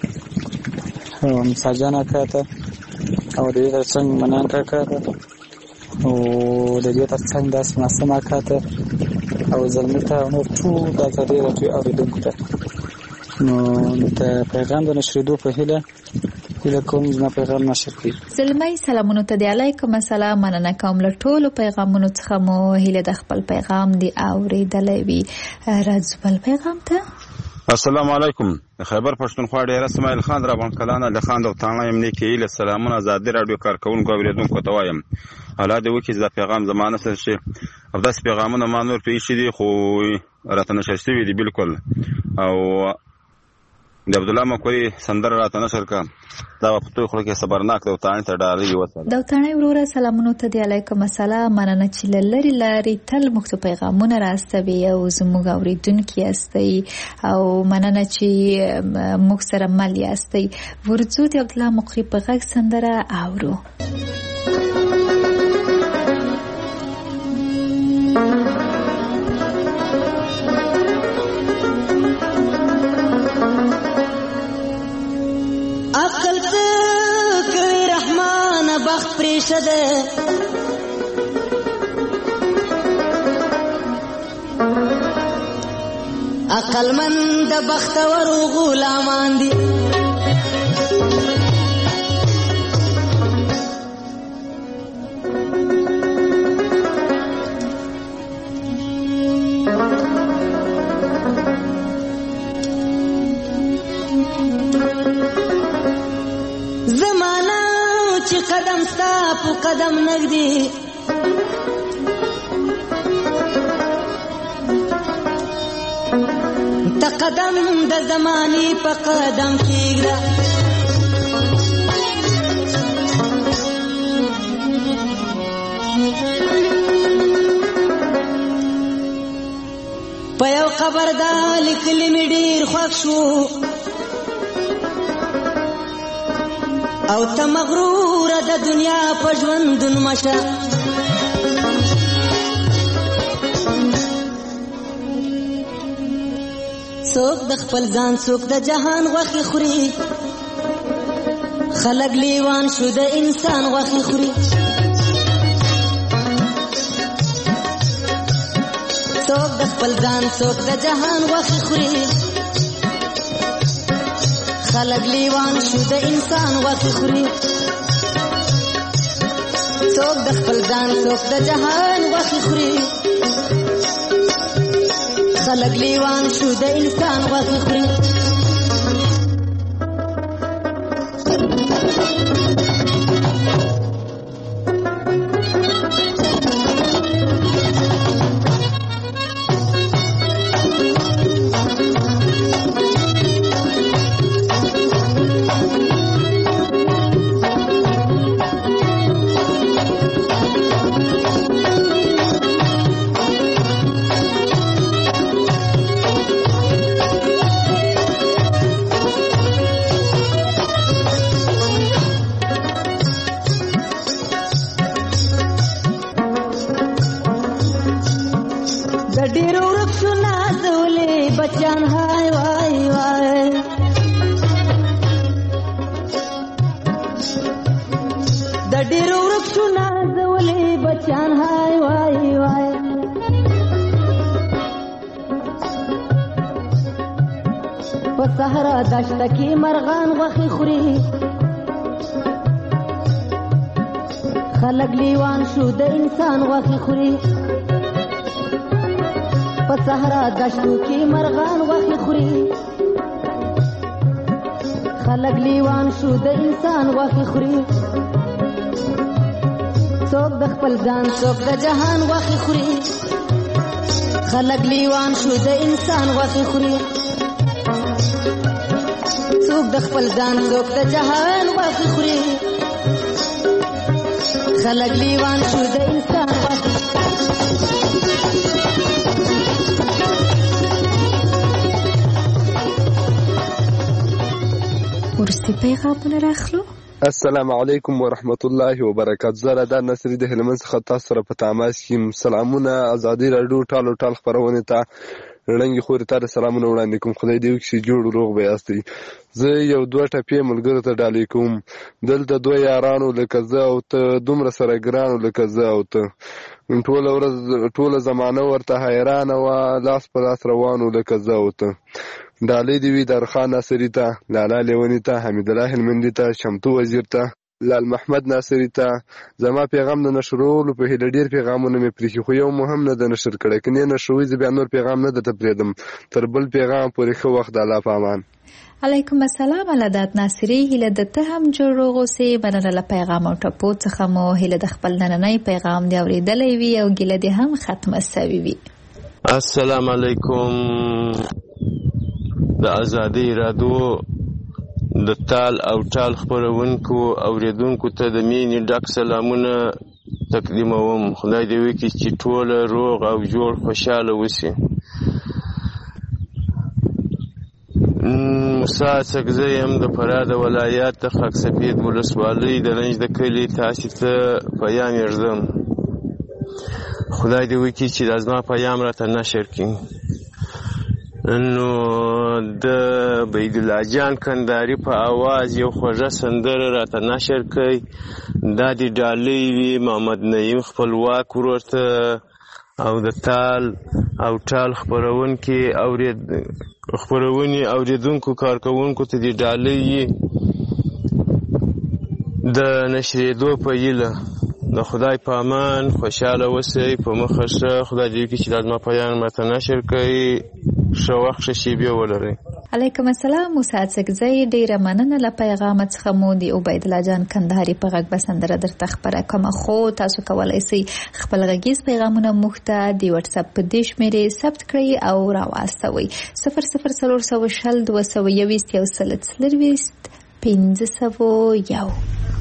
مساجان اکا ته او د دې ترڅنګ منان کاکا ته او د دې ترڅنګ داسې ناسم اکا ته او زلمي ته او نور ټول د ازادي راډیو اورېدونکو ته نو د پیغام د نشرېدو په هیله کوم زما پیغام نشر کړي. زلمی سلامونو ته دی علیکم السلام مننه کوم له ټولو پیغامونو څخه مو هیله د خپل پیغام دی اورېدلی وي. راځو بل پیغام ته. السلام علیکم. خیبر پښتونخوا ډیر اسماعیل خان را باندې کلانه له خان د تاڼه يم نه کې له سلامونه ازادي راډیو کارکونکو اوریدونکو ته وایم الله دې وکړي دا پیغام زمانه سره شي او داس پیغامونه ما نور پیښ دي خو راته نشر شوي دي بالکل او د عبد الله مکوي سندره راته نشر کا دا په تو خلک صبرناک د تاڼه ته ډالۍ وته د تاڼه وروره سلامونه ته دی علیکم السلام مننه چې لری لاري تل مختو پیغامونه راستوي او زموږ اوریدونکو یاستئ او مننه چې موږ سره مل یاستئ. ورځو د عبد الله مکوي په غږ سندره اورو. عقل کوي رحمان بخت پریشده عقل من د بختور غلامان دي قدم ستا په قدم نږدې ته قدم د زمانې په قدم کېږده په یو قبر دا لیکلي مې ډېر خوښ شو او ته مغرور د دنیا په ژوندون مشه څوک د خپل ځان څوک د جهان غوښې خوري خلک لیوان شو د انسان غوښې خوري څوک د خپل ځان څوک د جهان غوښې خوري خلق لیوان شو د انسان غوښې خوري څوک د خپل ځان څوک د جهان غوښې خوري خلق لیوان شو د انسان غوښې خوري ډېرو ورک شو نازولې بچیان هاي وای وای د ډېرو ورک شو نازولې بچیان هاي وای وای په صحرا دشته کې مرغان غوښې خوري خلک لیوان شو د انسان غوښې خوري په صحرا دشتو کې مرغان غوښې خوري خلک لیوان شو د انسان غوښې خوري څوک د خپل ځان څوک د جهان غوښې خوري خلک لیوان شو د انسان غوښې خوري څوک د خپل ځان څوک د جهان غوښې خوري خلک لیوان شو د انسان غوښې ورستی پیغامونه راخلو. السلام علیکم ورحمت الله وبرکاته. زه رادار نصري د هلمند څخه تاسو سره په تماس کې یم. سلامونه ازادي راډیو ټال خپرونې ته رنګ خوري ته سلامونه وړاندې کوم. خدای دې وکړي جوړ روغ به یاستئ. زه یو دوه ټپې ملګرو ته ډالۍ کوم. دلته دوه یارانو لکه زه او ته دومره سره ګرانو لکه زه او ته ټوله ورځ ټوله زمانه ورته حیرانه وه لاس په لاس روانو لکه زه او ته. ډالۍ دې وي درخان ناصري ته لالا لیوني ته حمید الله هلمندي ته شمتو وزیر ته لال محمد ناصري ته. زما پیغام د نشرولو په هیله ډېر پیغامونه مې پرېښي خو یو مهم نه د نشر کړی که نه نشروي زه بیا نور پیغام نه درته پرېږدم. تر بل پیغام پورې ښه وخت د الله په امان. علیکم السلام علادات ناصري. هیله د ته هم جوړ روغ اوسې. مننه له پیغام او ټپو څخه مو هیله د خپل نننی پیغام دې اورېدلی وي او ګیله دې هم ختمه سوي وي. السلام علیکم. د ازادۍ راډیو د تال او ټال خپرونکو اوریدونکو ته د مینې ډک سلامونه تقدیموم. خدای دې وکړي چې ټوله روغ او جوړ خوشحاله وسي. موسی سګزی یم د فراه د ولایت د خاک سفید ولسوالۍ د رنج د کلي تاسې ته پیام یږدم. خدای دې وکړي چې دا زما پیام راته نشر کړي. نو د بید الله جان کندهاري په اواز یو خوږه سندره راته نشر کړئ. دا د ډالۍ وي محمد نعیم خپلواک ورور ته او د تال او ټال خپرونې اوریدونکو کارکوونکو ته د ډالۍ د نشرېدو په هیله. د خدای په امان خوشحاله اوسئ. په مخه ښه. خدای دې وکړي چې دا زما پیام راته نشر کړئ. ښه وخت ښه شیبې ولرئ. علیکم السلام. موسی سګزی ډېره مننه له پیغامه څخه مو د عبید الله جان کندهاري په غږ به سندره درته خپره کومه خو تاسو کولی شئ خپل غږیز پیغامونه موږ ته د واتساپ په دې شمېرې ثبت کړئ او راواستوئ 00420 221 501.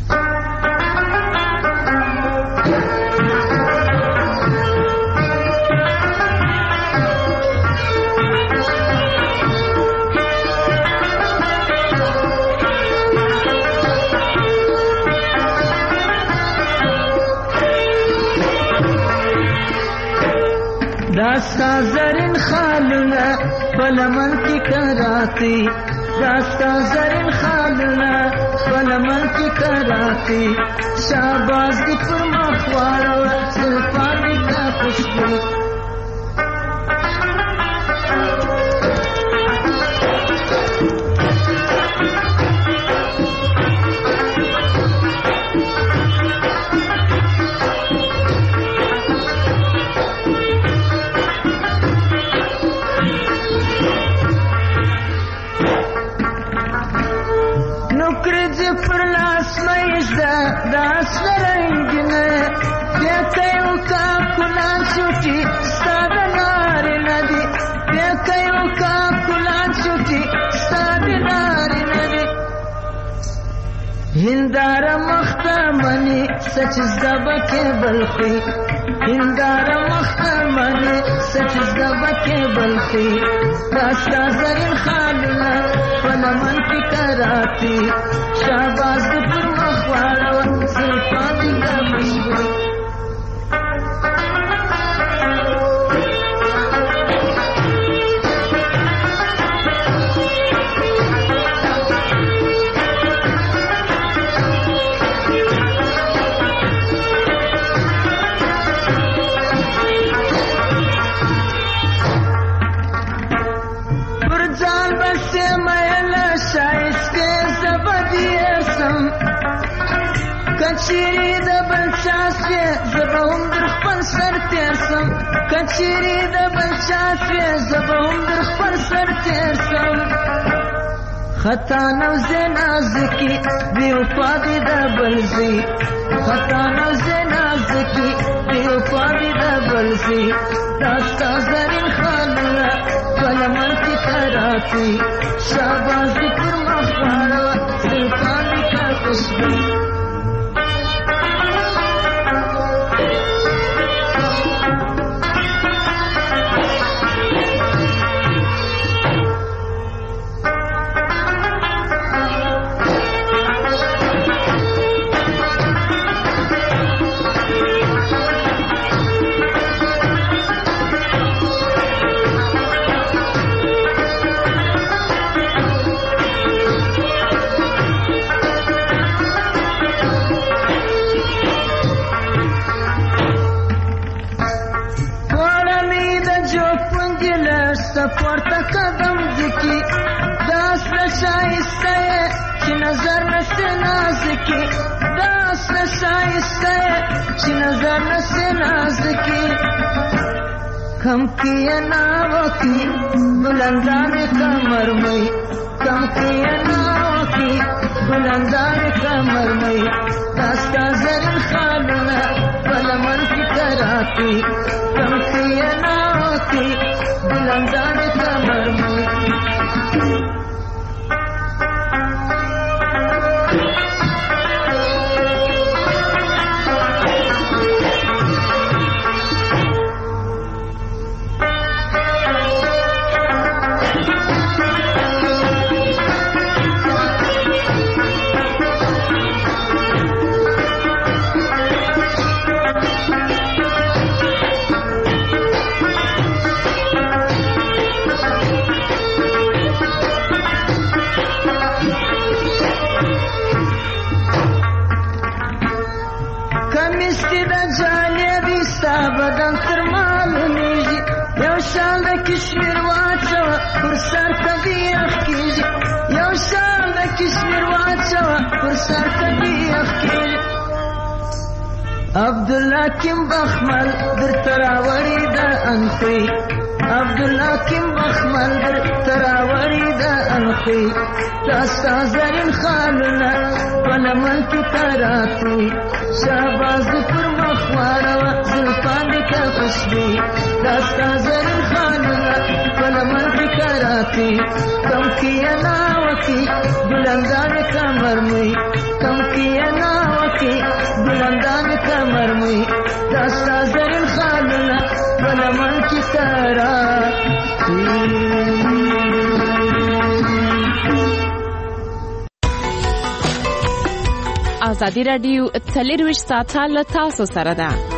داستا زرین خالونه بلمن کی کراتی داستا زرین خالونه بلمن کی کراتی شاباز دی پر مخوارو زلفانی کا خوشبو داس رنگینه بیکیو کا کلان چوٹی ستاد ناری ندی بیکیو کا کلان چوٹی ستاد ناری ندی هندار مختمنی سچ زبکه بلخی هندار مختمنی سچ زبکه بلخی داستا زرین خالنا فلمن کی کراتی شاباز پر مخوارا زلفانی کا مشغول کچېرې د بل چا شوې زه به هم در خپل سر تېر سم کچېرې د بل چا شوې زه به هم در خپل سر تېر سم خطا نوزې نازکي بې وفا دې د بل زوی خطا نوزې نازکي بې وفا دې د بل زوی دا ستا زرین خالونه په لمن کې تراکي شاباس دې پر مخ واړوه زلفان دې کا خوشبو پورته قدم ذکی داس نشایسته چې نظر نشته نازکی داس نشایسته چې نظر نشته نازکی کم کیا ناوکی بلندان کمر مئی کم کیا ناوکی بلندان کمر مئی داستا زرین خالونا بلمن کی تراکی کم کیا ناوکی بلندان کمر مئی بدن تر معلومیږي یو شال د کشمیر واچوه پر سر طبیعت کېږي یو شال د کشمیر واچوه پر سر طبیعت کېږي عبدالله کیم بخمل درته راوړي د انخوی عبدالله کیم بخمل درته راوړي د انخوی دا ستا زرین خالونه په لمن کې تراکوي شهباز دې پر مخ واړوه زلفان دې که خوشبوي دا ستا زرین خالونه په لمن کې تراکوي کم کیه ناوکي بلندان کمر موی کم کیه ناوکي بلندان کمر موی دا ستا زرین خالونه په لمن کې تراکوي. ازادي راډیو 24 ساعته له تاسو سره ده.